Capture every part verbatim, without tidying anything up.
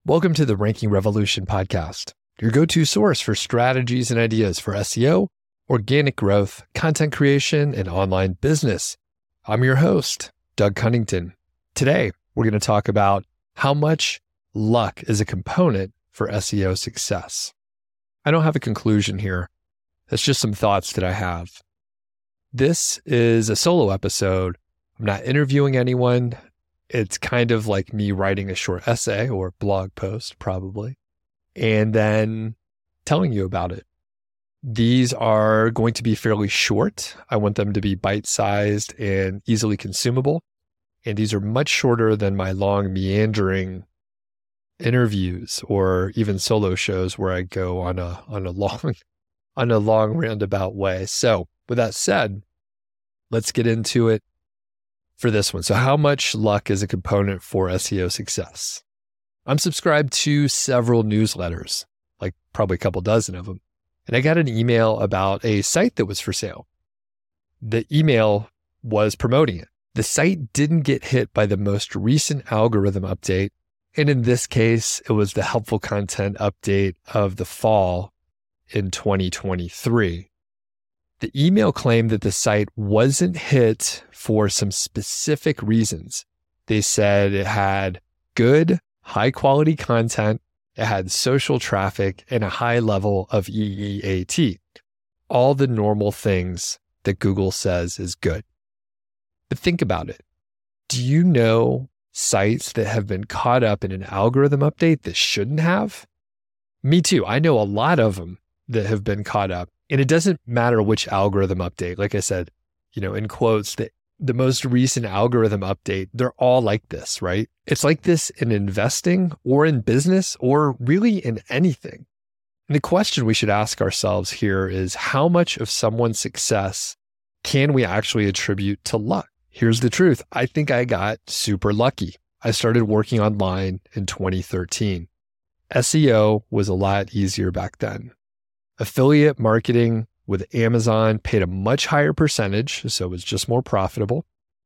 Welcome to the Ranking Revolution podcast, your go-to source for strategies and ideas for S E O, organic growth, content creation, and online business. I'm your host, Doug Cunnington. Today, we're going to talk about how much luck is a component for S E O success. I don't have a conclusion here. It's just some thoughts that I have. This is a solo episode. I'm not interviewing anyone. It's kind of like me writing a short essay or blog post, probably, and then telling you about it. These are going to be fairly short. I want them to be bite-sized and easily consumable. And these are much shorter than my long, meandering interviews or even solo shows where I go on a on a long, on a long roundabout way. So with that said, let's get into it. For this one. So how much luck is a component for S E O success? I'm subscribed to several newsletters, like probably a couple dozen of them. And I got an email about a site that was for sale. The email was promoting it. The site didn't get hit by the most recent algorithm update. And in this case, it was the helpful content update of the fall in twenty twenty-three. The email claimed that the site wasn't hit for some specific reasons. They said it had good, high-quality content, it had social traffic, and a high level of E E A T. All the normal things that Google says is good. But think about it. Do you know sites that have been caught up in an algorithm update that shouldn't have? Me too. I know a lot of them that have been caught up. And it doesn't matter which algorithm update. Like I said, you know, in quotes, the, the most recent algorithm update, they're all like this, right? It's like this in investing or in business or really in anything. And the question we should ask ourselves here is how much of someone's success can we actually attribute to luck? Here's the truth. I think I got super lucky. I started working online in twenty thirteen. S E O was a lot easier back then. Affiliate marketing with Amazon paid a much higher percentage, so it was just more profitable.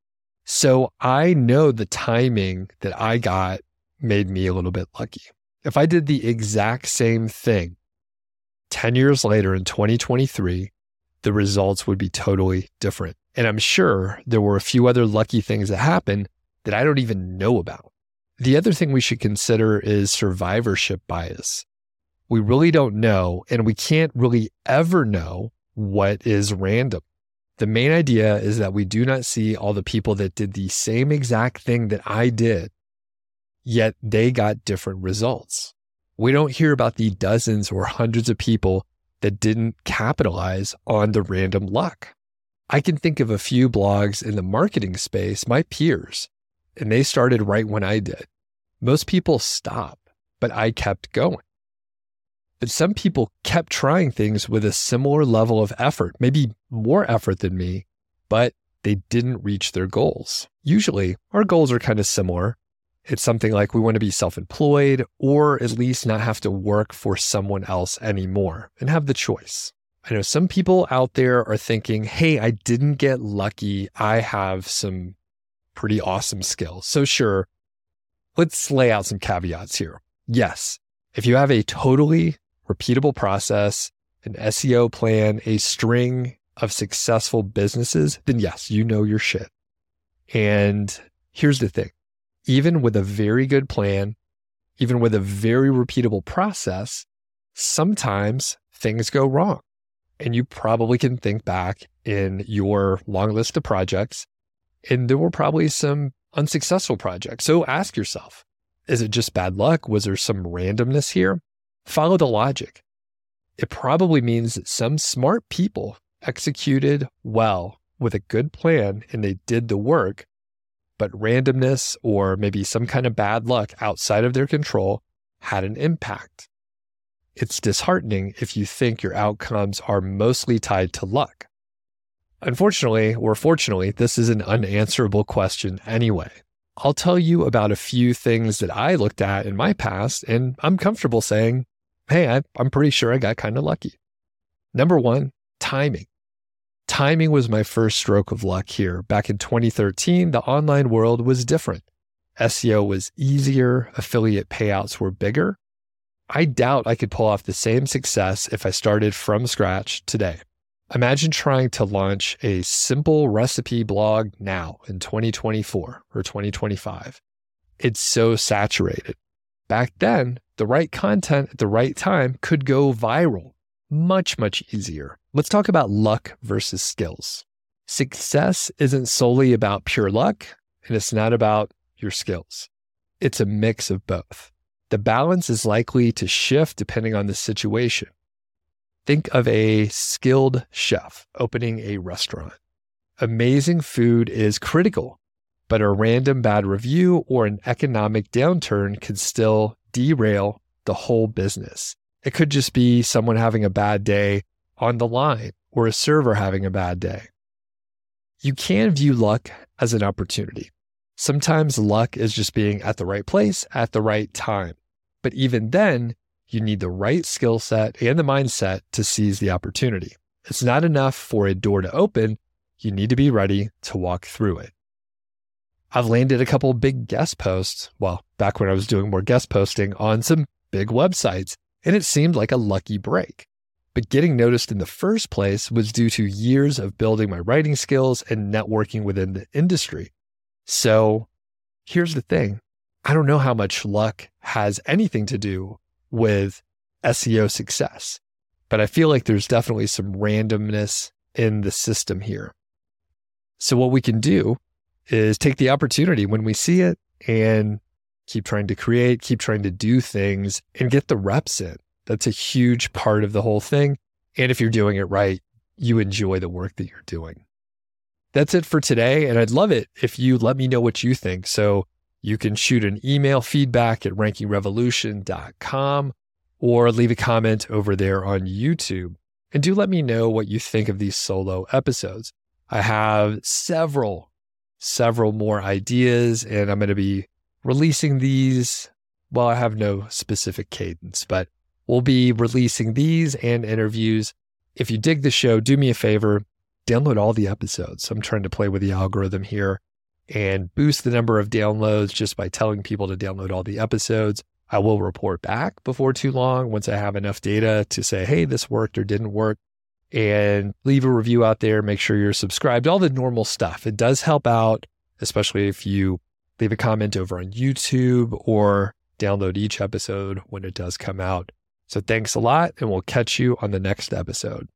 So I know the timing that I got made me a little bit lucky. If I did the exact same thing ten years later in twenty twenty-three, the results would be totally different. And I'm sure there were a few other lucky things that happened that I don't even know about. The other thing we should consider is survivorship bias. We really don't know, and we can't really ever know what is random. The main idea is that we do not see all the people that did the same exact thing that I did, yet they got different results. We don't hear about the dozens or hundreds of people that didn't capitalize on the random luck. I can think of a few blogs in the marketing space, my peers, and they started right when I did. Most people stop, but I kept going. But some people kept trying things with a similar level of effort, maybe more effort than me, but they didn't reach their goals. Usually, our goals are kind of similar. It's something like we want to be self-employed or at least not have to work for someone else anymore and have the choice. I know some people out there are thinking, hey, I didn't get lucky. I have some pretty awesome skills. So sure, let's lay out some caveats here. Yes, if you have a totally repeatable process, an S E O plan, a string of successful businesses, then yes, you know your shit. And here's the thing. Even with a very good plan, even with a very repeatable process, sometimes things go wrong. And you probably can think back in your long list of projects, and there were probably some unsuccessful projects. So ask yourself, is it just bad luck? Was there some randomness here? Follow the logic. It probably means that some smart people executed well with a good plan and they did the work, but randomness or maybe some kind of bad luck outside of their control had an impact. It's disheartening if you think your outcomes are mostly tied to luck. Unfortunately, or fortunately, this is an unanswerable question anyway. I'll tell you about a few things that I looked at in my past, and I'm comfortable saying, hey, I, I'm pretty sure I got kind of lucky. Number one, timing. Timing was my first stroke of luck here. Back in twenty thirteen, the online world was different. S E O was easier, affiliate payouts were bigger, I doubt I could pull off the same success if I started from scratch today. Imagine trying to launch a simple recipe blog now in twenty twenty-four or twenty twenty-five. It's so saturated. Back then, the right content at the right time could go viral. Much, much easier. Let's talk about luck versus skills. Success isn't solely about pure luck, and it's not about your skills. It's a mix of both. The balance is likely to shift depending on the situation. Think of a skilled chef opening a restaurant. Amazing food is critical, but a random bad review or an economic downturn could still derail the whole business. It could just be someone having a bad day on the line or a server having a bad day. You can view luck as an opportunity. Sometimes luck is just being at the right place at the right time. But even then, you need the right skill set and the mindset to seize the opportunity. It's not enough for a door to open. You need to be ready to walk through it. I've landed a couple of big guest posts, well, back when I was doing more guest posting on some big websites, and it seemed like a lucky break. But getting noticed in the first place was due to years of building my writing skills and networking within the industry. So here's the thing. I don't know how much luck has anything to do with S E O success, but I feel like there's definitely some randomness in the system here. So what we can do is take the opportunity when we see it and keep trying to create, keep trying to do things and get the reps in. That's a huge part of the whole thing. And if you're doing it right, you enjoy the work that you're doing. That's it for today. And I'd love it if you let me know what you think. So you can shoot an email feedback at ranking revolution dot com or leave a comment over there on YouTube. And do let me know what you think of these solo episodes. I have several, several more ideas, and I'm going to be releasing these. Well, I have no specific cadence, but we'll be releasing these and interviews. If you dig the show, do me a favor, download all the episodes. I'm trying to play with the algorithm here and boost the number of downloads just by telling people to download all the episodes. I will report back before too long once I have enough data to say, hey, this worked or didn't work, and leave a review out there. Make sure you're subscribed, all the normal stuff. It does help out, especially if you leave a comment over on YouTube or download each episode when it does come out. So thanks a lot, and we'll catch you on the next episode.